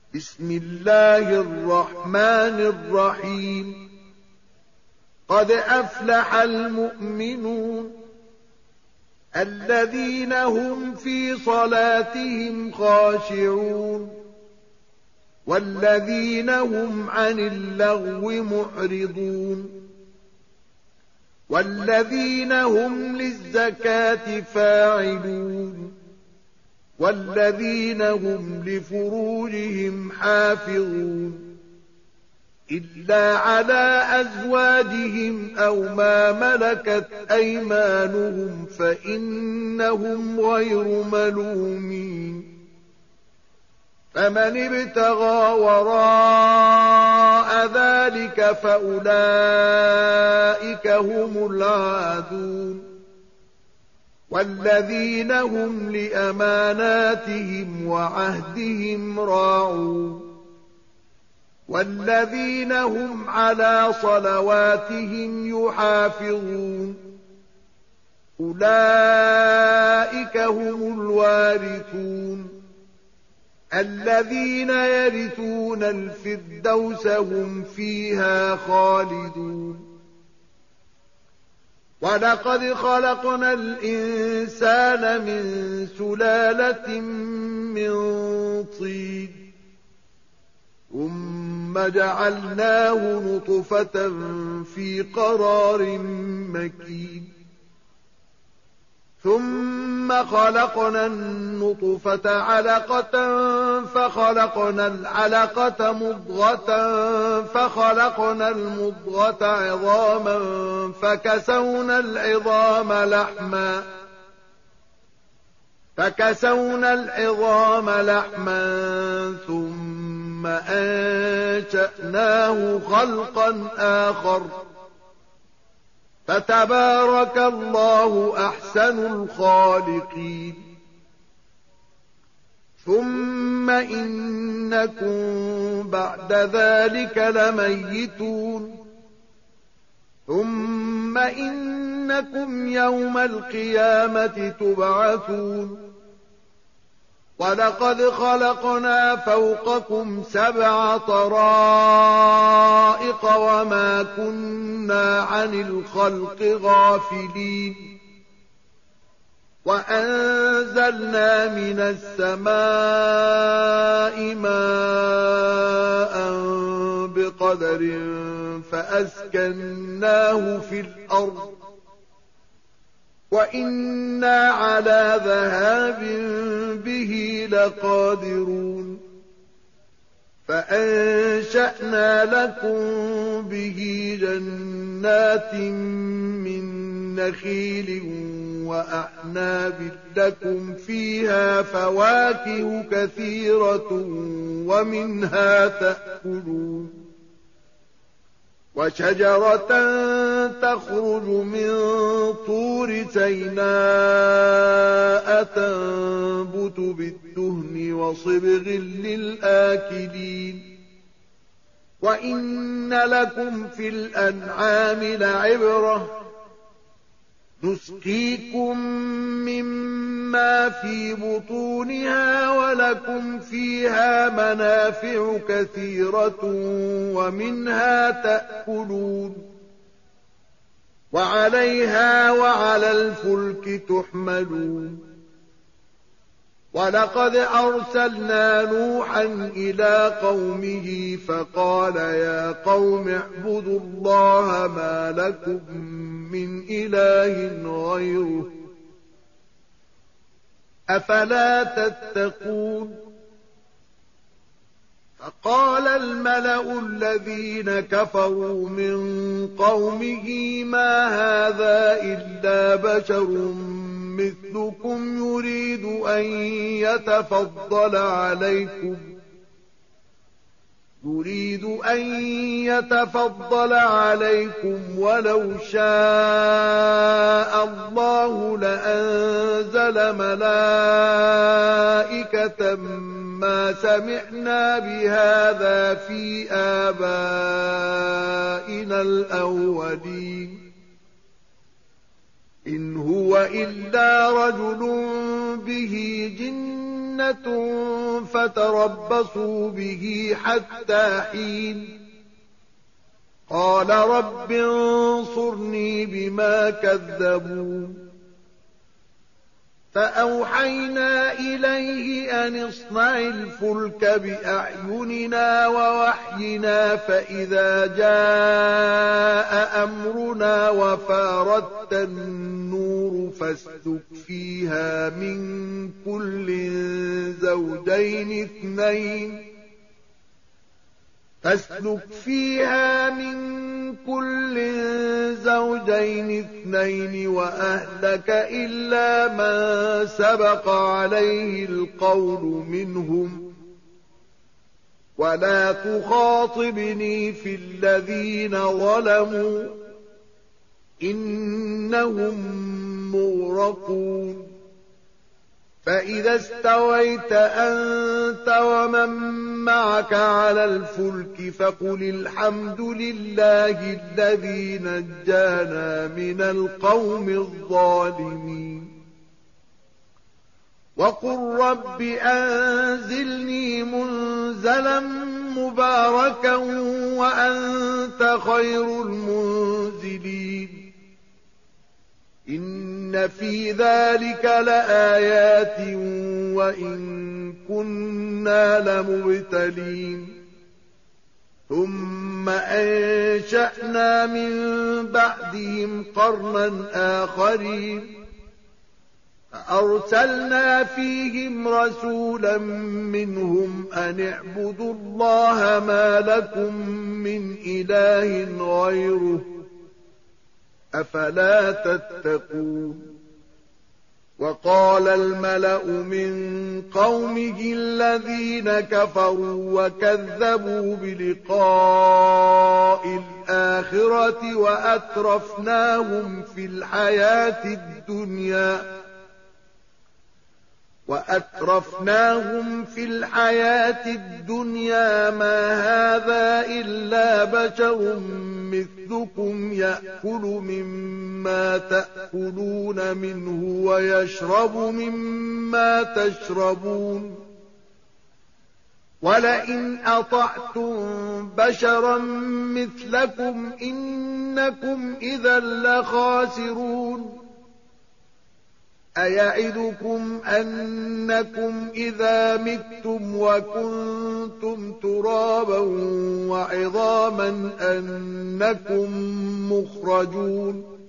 بسم الله الرحمن الرحيم قد أفلح المؤمنون الذين هم في صلاتهم خاشعون والذين هم عن اللغو معرضون والذين هم للزكاة فاعلون والذين هم لفروجهم حافظون إلا على أزواجهم أو ما ملكت أيمانهم فإنهم غير ملومين فمن ابتغى وراء ذلك فأولئك هم العادون والذين هم لأماناتهم وعهدهم راعون والذين هم على صلواتهم يحافظون أولئك هم الوارثون الذين يرثون الفردوس هم فيها خالدون ولقد خلقنا الإنسان من سلالة من طين ثم جعلناه نطفة في قرار مكين ثم خلقنا النطفة علقة فخلقنا العلقة مضغة فخلقنا المضغة عظاما فكسونا العظام لحما ثم أنشأناه خلقا آخر فتبارك الله أحسن الخالقين ثم إنكم بعد ذلك لميتون ثم إنكم يوم القيامة تبعثون ولقد خلقنا فوقكم 7 طرائق وما كنا عن الخلق غافلين وأنزلنا من السماء ماء بقدر فأسكناه في الأرض وإنا على ذهاب به لقادرون فأنشأنا لكم به جنات من نخيل وأعناب لكم فيها فواكه كثيرة ومنها تأكلون وشجرة تخرج من طور سيناء تنبت بالدهن وصبغ للآكلين وإن لكم في الأنعام لعبرة نسقيكم مما في بطونها ولكم فيها منافع كثيرة ومنها تأكلون وعليها وعلى الفلك تحملون ولقد أرسلنا نوحا إلى قومه فقال يا قوم اعبدوا الله ما لكم من إله غيره أفلا تتقون فقال الملأ الذين كفروا من قومه ما هذا إلا بشر مثلكم يريد أن يتفضل عليكم ولو شاء الله لأنزل ملائكة ما سمعنا بهذا في آبائنا الأولين إن هو إلا رجل به جنة جنة فتربصوا به حتى حين قال رب انصرني بما كذبون فأوحينا إليه أن اصنع الفلك بأعيننا ووحينا فإذا جاء أمرنا وفاردت النور فاسلك فيها من كل زوجين اثنين وأهلك إلا من سبق عليه القول منهم ولا تخاطبني في الذين ظلموا إنهم مغرقون فإذا استويت أنت ومن معك على الفلك فقل الحمد لله الذي نجانا من القوم الظالمين وقل رب أنزلني منزلا مباركا وأنت خير المنزلين إن في ذلك لآيات وإن كنا لمبتلين ثم أنشأنا من بعدهم قرنا آخرين فأرسلنا فيهم رسولا منهم أن اعبدوا الله ما لكم من إله غيره أفلا تتقون وقال الملأ من قومه الذين كفروا وكذبوا بلقاء الآخرة وأترفناهم في الحياة الدنيا ما هذا إلا بشر مثلكم يأكل مما تأكلون منه ويشرب مما تشربون ولئن أطعتم بشرا مثلكم إنكم إذا لخاسرون أيعدكم أنكم إذا متم وكنتم ترابا وعظاما أنكم مخرجون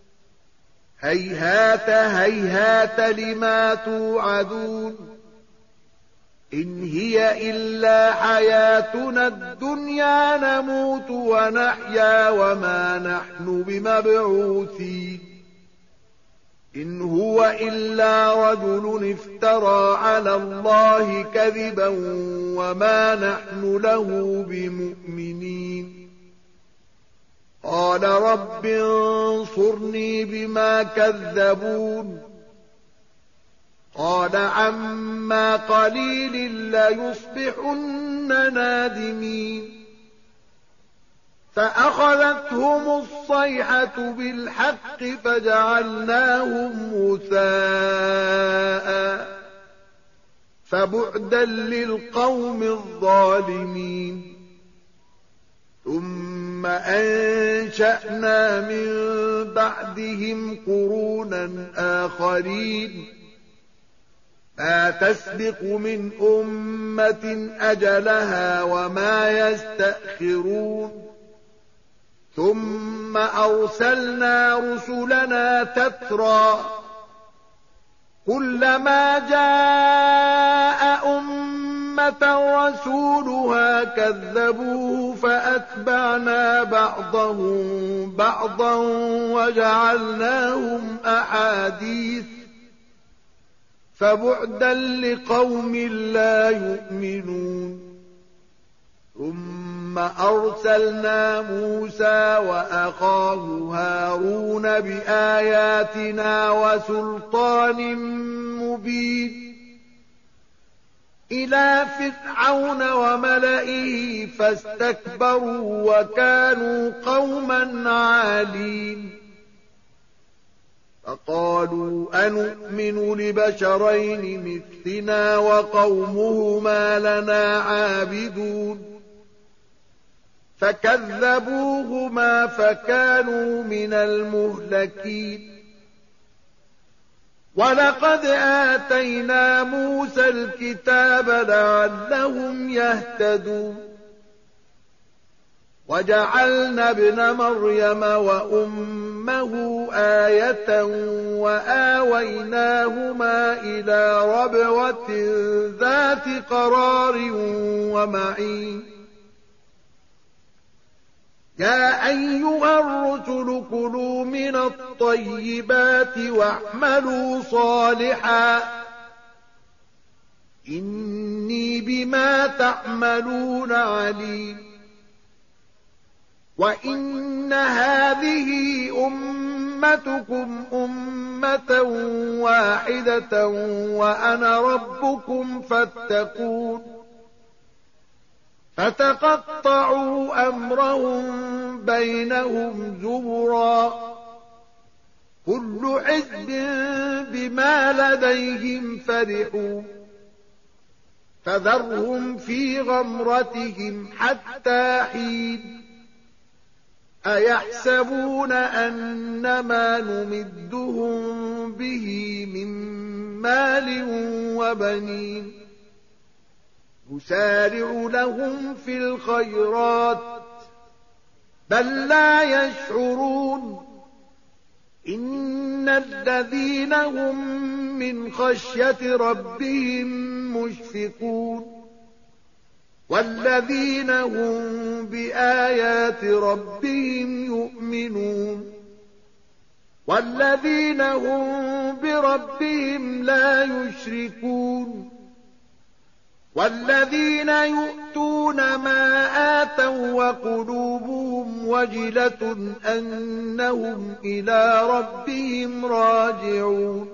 هيهات هيهات لما توعدون إن هي إلا حياتنا الدنيا نموت ونحيا وما نحن بمبعوثين إن هو إلا رجل افترى على الله كذبا وما نحن له بمؤمنين قال رب انصرني بما كذبون قال عما قليل ليصبحن نادمين فأخذتهم الصيحة بالحق فجعلناهم غثاء فبعدا للقوم الظالمين ثم أنشأنا من بعدهم قرونا آخرين ما تسبق من أمة أجلها وما يستأخرون ثم أرسلنا رسلنا تترى كلما جاء أمة رسولها كذبوه فأتبعنا بعضهم بعضا وجعلناهم أحاديث فبعدا لقوم لا يؤمنون ثم أرسلنا موسى وأخاه هارون بآياتنا وسلطان مبين إلى فرعون وملئه فاستكبروا وكانوا قوما عالين فقالوا أنؤمن لبشرين مثلنا وقومهما لنا عابدون فكذبوهما فكانوا من المهلكين ولقد آتينا موسى الكتاب لعلهم يهتدون وجعلنا ابن مريم وأمه آية وآويناهما إلى ربوة ذات قرار ومعين يا أيها الرسل كلوا من الطيبات واعملوا صالحا إني بما تعملون عليم وإن هذه أمتكم أمة واحدة وأنا ربكم فاتقون فتقطعوا أمرهم بينهم زبرا كل حزب بما لديهم فرحون فذرهم في غمرتهم حتى حين أيحسبون أنما نمدهم به من مال وبنين نسارع لهم في الخيرات بل لا يشعرون إن الذين هم من خشية ربهم مشفقون والذين هم بآيات ربهم يؤمنون والذين هم بربهم لا يشركون والذين يؤتون ما آتوا وقلوبهم وجلة أنهم إلى ربهم راجعون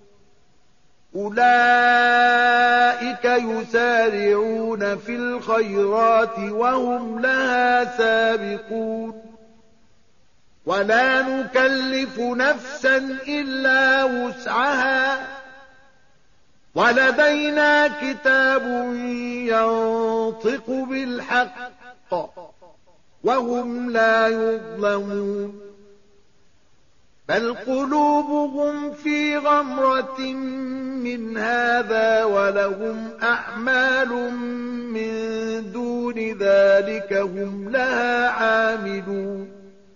أولئك يسارعون في الخيرات وهم لها سابقون ولا نكلف نفسا إلا وسعها ولدينا كتاب ينطق بالحق وهم لا يظلمون بل قلوبهم في غمرة من هذا ولهم أعمال من دون ذلك هم لها عاملون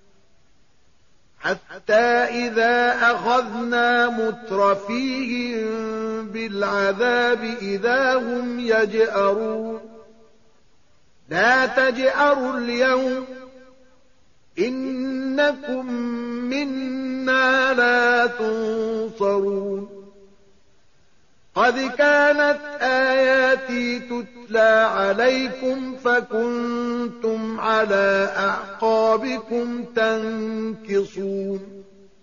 حتى إذا أخذنا مترفيهم بالعذاب إذا هم يجأرون لا تجأروا اليوم إنكم منا لا تنصرون قد كانت آياتي تتلى عليكم فكنتم على أعقابكم تنكصون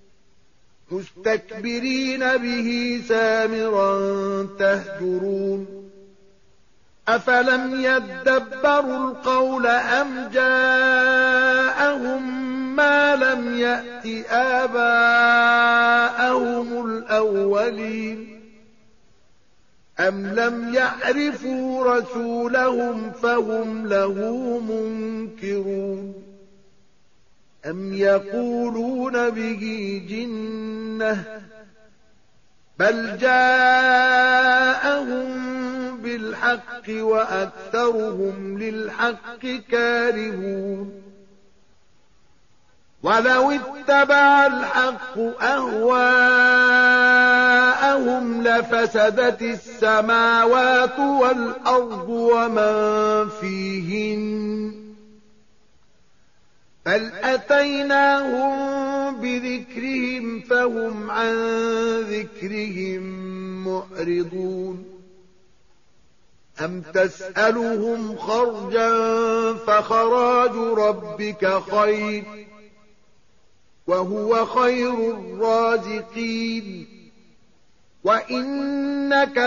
مستكبرين به سامرا تهجرون أفلم يدبروا القول أم جاءهم ما لم يأت آباءهم الأولين أم لم يعرفوا رسولهم فهم له منكرون أم يقولون به جنة بل جاءهم بالحق وأكثرهم للحق كارهون ولو اتبع الحق أهواءهم لفسدت السماوات والأرض ومن فيهن بل أتيناهم بذكرهم فهم عن ذكرهم معرضون أم تسألهم خرجا فخراج ربك خير وهو خير الرازقين وإنك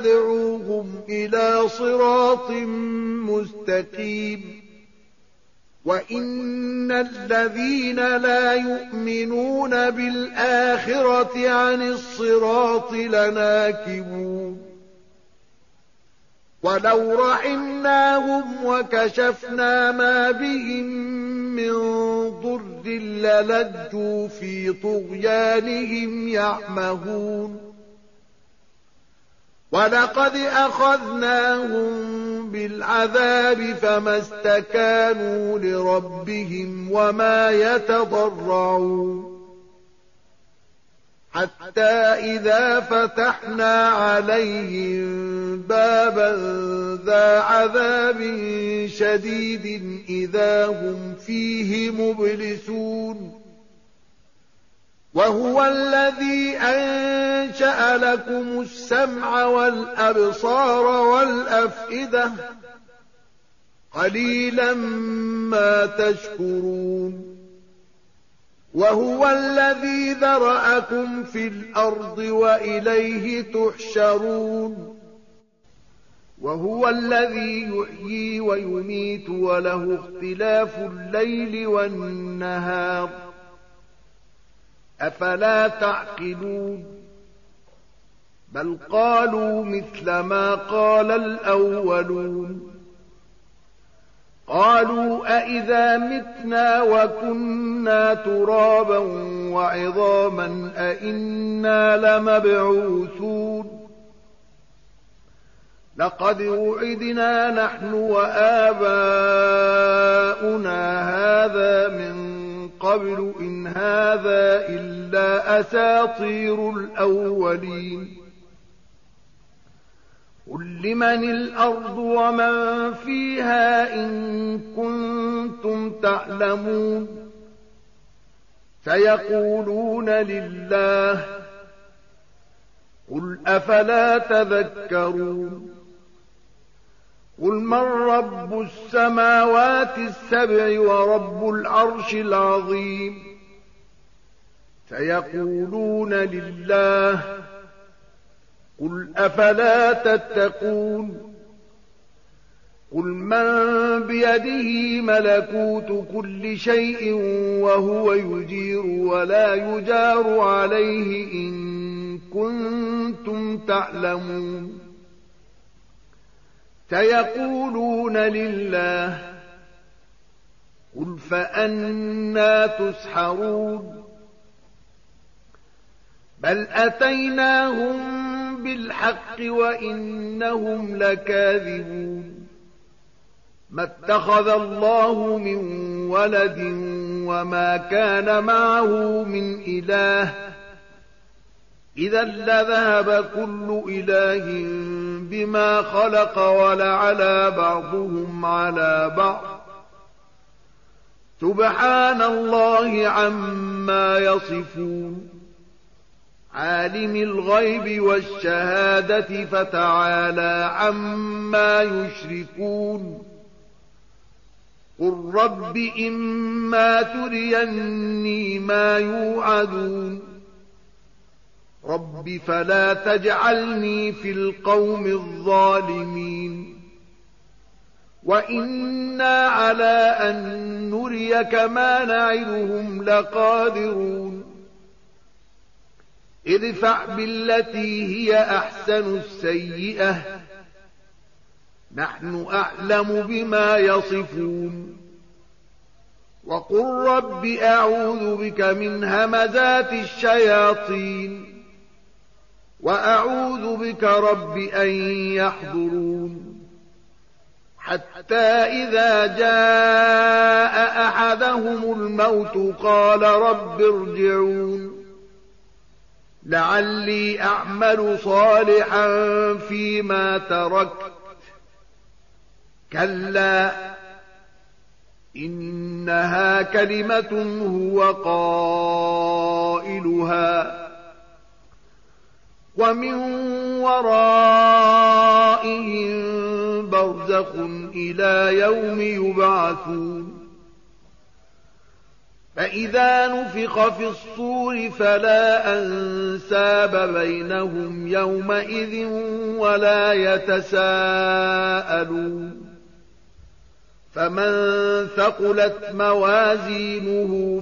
لتدعوهم إلى صراط مستقيم وَإِنَّ الَّذِينَ لَا يُؤْمِنُونَ بِالْآخِرَةِ عَنِ الصِّرَاطِ لَنَاكِبُونَ وَلَوْ رَحِمْنَاهُمْ وَكَشَفْنَا مَا بِهِم مِّن ضُرٍّ لَّلَجُّوا فِي طُغْيَانِهِمْ يَعْمَهُونَ وَلَقَدْ أَخَذْنَاهُم بِالْعَذَابِ فَمَا اسْتَكَانُوا لِرَبِّهِمْ وَمَا يَتَضَرَّعُونَ حَتَّى إِذَا فَتَحْنَا عَلَيْهِم بَابًا ذَا عَذَابٍ شَدِيدٍ إِذَا هُمْ فِيهِ مُبْلِسُونَ وَهُوَ الَّذِي أَنشَأَ لَكُمُ السَّمْعَ وَالْأَبْصَارَ وَالْأَفْئِدَةَ قَلِيلًا مَا تَشْكُرُونَ وَهُوَ الَّذِي ذَرَأَكُمْ فِي الْأَرْضِ وَإِلَيْهِ تُحْشَرُونَ وَهُوَ الَّذِي يُحْيِي وَيُمِيتُ وَلَهُ اخْتِلَافُ اللَّيْلِ وَالنَّهَارِ أَفَلَا تَعْقِلُونَ بَلْ قَالُوا مِثْلَ مَا قَالَ الْأَوَّلُونَ قَالُوا أَإِذَا مِتْنَا وَكُنَّا تُرَابًا وَعِظَامًا أَإِنَّا لَمَبْعُوثُونَ لَقَدْ وُعِدْنَا نَحْنُ وَآبَاؤُنَا هَذَا مِن قَبْلُ إِنْ هَذَا إِلَّا أَسَاطِيرُ الْأَوَّلِينَ قُل لِّمَنِ الْأَرْضُ وَمَن فِيهَا إِن كُنتُمْ تَعْلَمُونَ سَيَقُولُونَ لِلَّهِ قُلْ أَفَلَا تَذَكَّرُونَ قُلْ مَن رَّبُّ السَّمَاوَاتِ السَّبْعِ وَرَبُّ الْعَرْشِ الْعَظِيمِ سَيَقُولُونَ لِلَّهِ قُلْ أَفَلَا تَتَّقُونَ قُلْ مَن بِيَدِهِ مَلَكُوتُ كُلِّ شَيْءٍ وَهُوَ يُجِيرُ وَلَا يُجَارُ عَلَيْهِ إِن كُنتُمْ تَعْلَمُونَ سَيَقُولُونَ لِلَّهِ قُلْ فَأَنَّىٰ تُسْحَرُونَ بَلْ أَتَيْنَاهُم بِالْحَقِّ وَإِنَّهُمْ لَكَاذِبُونَ مَا اتَّخَذَ اللَّهُ مِن وَلَدٍ وَمَا كَانَ مَعَهُ مِنْ إِلَٰهٍ إِذًا لَّذَهَبَ كُلُّ إِلَٰهٍ بِمَا خَلَقَ وَلَعَلَا بَعْضُهُمْ عَلَىٰ بَعْضٍ سُبْحَانَ اللَّهِ عَمَّا يَصِفُونَ عَالِمِ الْغَيْبِ وَالشَّهَادَةِ فَتَعَالَىٰ عَمَّا يُشْرِكُونَ قُل رَّبِّ إِمَّا تُرِيَنِّي مَا يُوعَدُونَ رَبِّ فَلَا تَجْعَلْنِي فِي الْقَوْمِ الظَّالِمِينَ وَإِنَّا عَلَىٰ أَن نُّرِيَكَ مَا نَعِدُهُمْ لَقَادِرُونَ ادْفَعْ بِالَّتِي هِيَ أَحْسَنُ السَّيِّئَةَ نَحْنُ أَعْلَمُ بِمَا يَصِفُونَ وَقُل رَّبِّ أَعُوذُ بِكَ مِنْ هَمَزَاتِ الشَّيَاطِينِ وَأَعُوذُ بِكَ رَبِّ أَن يَحْضُرُونِ حَتَّىٰ إِذَا جَاءَ أَحَدَهُمُ الْمَوْتُ قَالَ رَبِّ ارْجِعُونِ لَعَلِّي أَعْمَلُ صَالِحًا فِيمَا تَرَكْتُ كَلَّا إِنَّهَا كَلِمَةٌ هُوَ قَائِلُهَا وَمِن وَرَائِهِم بَرْزَخٌ إِلَىٰ يَوْمِ يُبْعَثُونَ فَإِذَا نُفِخَ فِي الصُّورِ فَلَا أَنسَابَ بَيْنَهُمْ يَوْمَئِذٍ وَلَا يَتَسَاءَلُونَ فمن ثقلت موازينه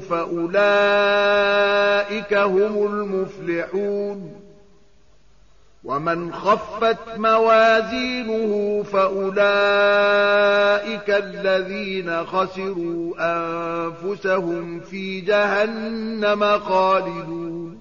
فأولئك هم المفلحون ومن خفت موازينه فأولئك الذين خسروا أنفسهم في جهنم خالدون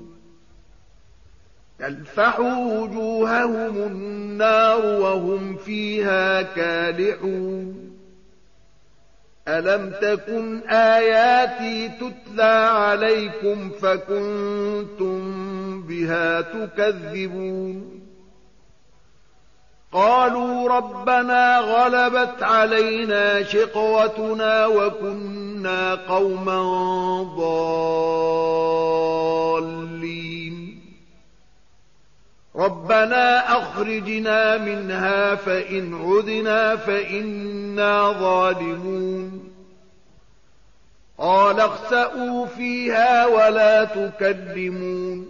تلفح وجوههم النار وهم فيها كالحون ألم تكن آياتي تتلى عليكم فكنتم بها تكذبون قالوا ربنا غلبت علينا شقوتنا وكنا قوما ضالين ربنا أخرجنا منها فإن عدنا فإنا ظالمون قال اخسئوا فيها ولا تكلمون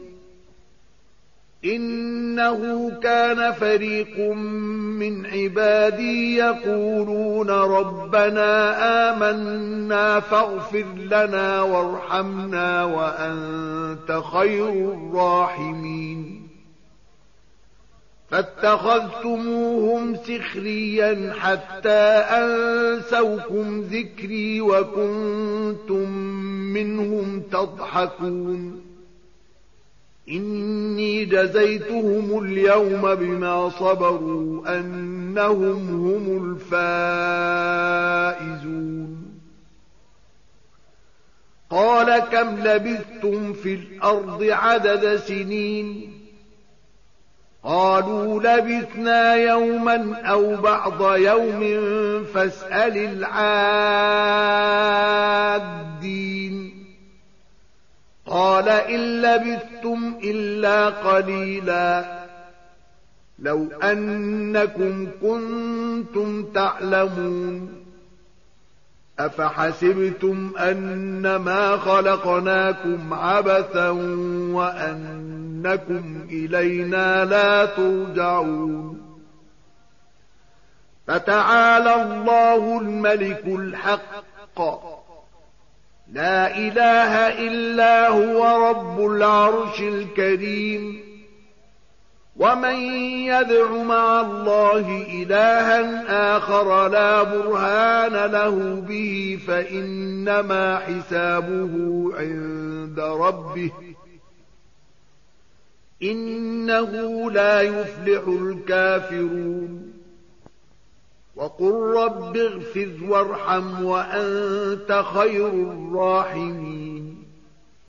إنه كان فريق من عبادي يقولون ربنا آمنا فاغفر لنا وارحمنا وأنت خير الراحمين فاتخذتموهم سخريا حتى أنسوكم ذكري وكنتم منهم تضحكون إني جزيتهم اليوم بما صبروا أنهم هم الفائزون قال كم لبثتم في الأرض عدد سنين قالوا لبثنا يوما أو بعض يوم فاسأل العادين قال إن لبثتم إلا قليلا لو أنكم كنتم تعلمون أفحسبتم أنما خلقناكم عبثا وأنكم إلينا لا ترجعون فتعالى الله الملك الحق لا إله إلا هو رب العرش الكريم ومن يدع مع الله إلها آخر لا برهان له به فإنما حسابه عند ربه إنه لا يفلح الكافرون وقل رب اغفر وارحم وأنت خير الراحمين